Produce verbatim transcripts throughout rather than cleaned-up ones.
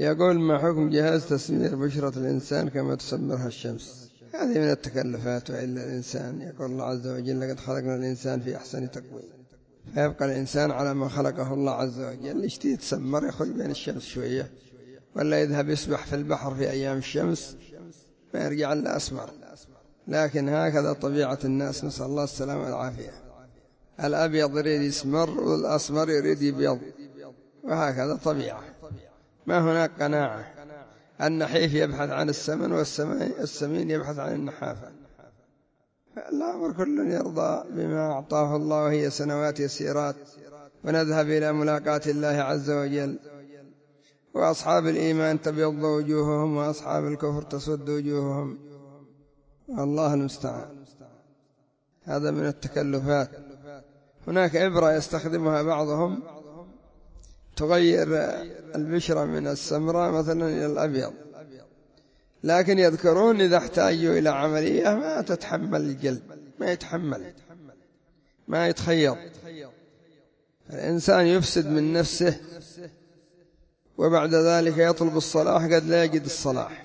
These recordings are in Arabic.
يقول: ما حكم جهاز تسمير بشرة الإنسان كما تسمرها الشمس؟ هذه من التكلفات، وإلا الإنسان يقول الله عز وجل: لقد خلقنا الإنسان في أحسن تقويم، فيبقى الإنسان على ما خلقه الله عز وجل. يشتي يتسمر يخرج بين الشمس شوية، ولا يذهب يسبح في البحر في أيام الشمس ما يرجع إلا أسمر. لكن هكذا طبيعة الناس، نسأل الله السلامة والعافية. الأبيض يريد يسمر والأسمر يريد يبيض، وهكذا طبيعة، ما هناك قناعة. النحيف يبحث عن السمن، والسمين يبحث عن النحافة. الأمر كل يرضى بما أعطاه الله، وهي سنوات يسيرات، ونذهب إلى ملاقاة الله عز وجل. وأصحاب الإيمان تبيض وجوههم، وأصحاب الكفر تسود وجوههم، الله المستعان. هذا من التكلفات. هناك إبرة يستخدمها بعضهم تغير البشرة من السمراء مثلا إلى الأبيض، لكن يذكرون إذا احتاجوا إلى عملية ما تتحمل الجلد، ما يتحمل، ما يتخيط. الإنسان يفسد من نفسه، وبعد ذلك يطلب الصلاح قد لا يجد الصلاح.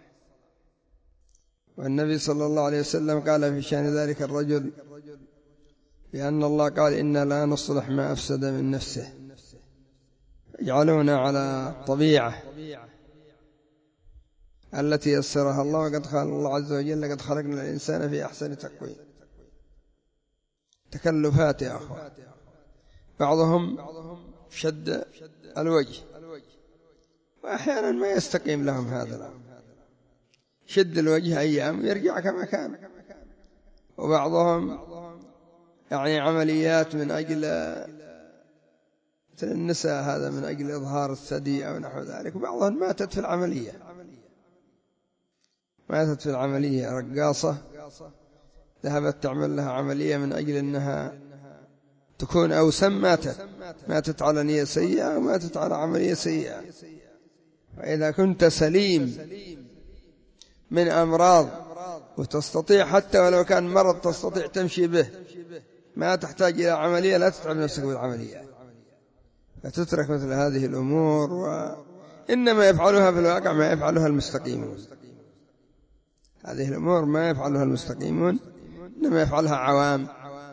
والنبي صلى الله عليه وسلم قال في شأن ذلك الرجل بأن الله قال: إنا لا نصلح ما أفسد من نفسه. يجعلون على الطبيعة التي يسرها الله، وقد قال الله عز وجل: لقد خلقنا الإنسان في أحسن تقويم. تكلفات يا أخوان. بعضهم شد الوجه، وأحيانا ما يستقيم لهم هذا الأمر، شد الوجه أيام يرجع كما كان. وبعضهم يعني عمليات من أجل مثل النساء، هذا من أجل إظهار الثدي أو نحو ذلك. وبعضهم ماتت في العملية، ماتت في العملية. رقاصة ذهبت تعمل لها عملية من أجل أنها تكون أوسم، ماتت ماتت على نية سيئة، وماتت على عملية سيئة. وإذا كنت سليم من أمراض وتستطيع حتى ولو كان مرض تستطيع تمشي به، ما تحتاج إلى عملية، لا تتعب نفسك بالعملية، فتترك مثل هذه الأمور. وإنما يفعلها في الواقع ما يفعلها المستقيمون. هذه الأمور ما يفعلها المستقيمون، إنما يفعلها عوام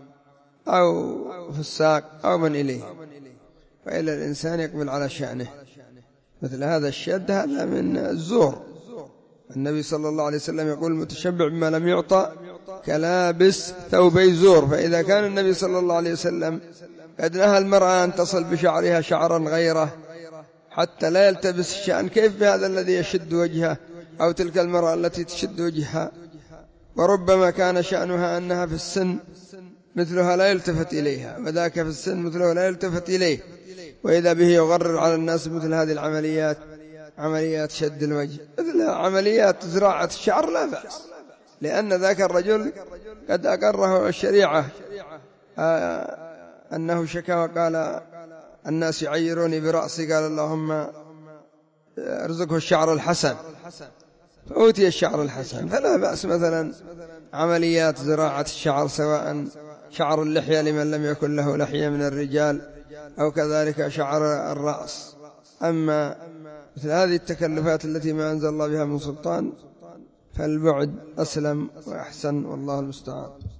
أو فساق أو من إليه. وإلا الإنسان يقبل على شأنه. مثل هذا الشد هذا من الزور. النبي صلى الله عليه وسلم يقول: المتشبع بما لم يعطى كلابس ثوبي زور. فإذا كان النبي صلى الله عليه وسلم قد نهى المرأة أن تصل بشعرها شعرا غيره حتى لا يلتبس الشأن، كيف بهذا الذي يشد وجهه، أو تلك المرأة التي تشد وجهها؟ وربما كان شأنها أنها في السن مثلها لا يلتفت إليها، وذاك في السن مثله لا يلتفت إليه، وإذا به يغرر على الناس مثل هذه العمليات، عمليات شد الوجه. مثل عمليات زراعة الشعر لا بأس، لأن ذاك الرجل قد أقره الشريعة آه أنه شكا وقال: الناس يعيروني برأسي، قال: اللهم ارزقه الشعر الحسن، فأوتي الشعر الحسن. فلا بأس مثلا عمليات زراعة الشعر، سواء شعر اللحية لمن لم يكن له لحية من الرجال، أو كذلك شعر الرأس. أما مثل هذه التكلفات التي ما أنزل الله بها من سلطان، فالبعد أسلم وأحسن، والله المستعان.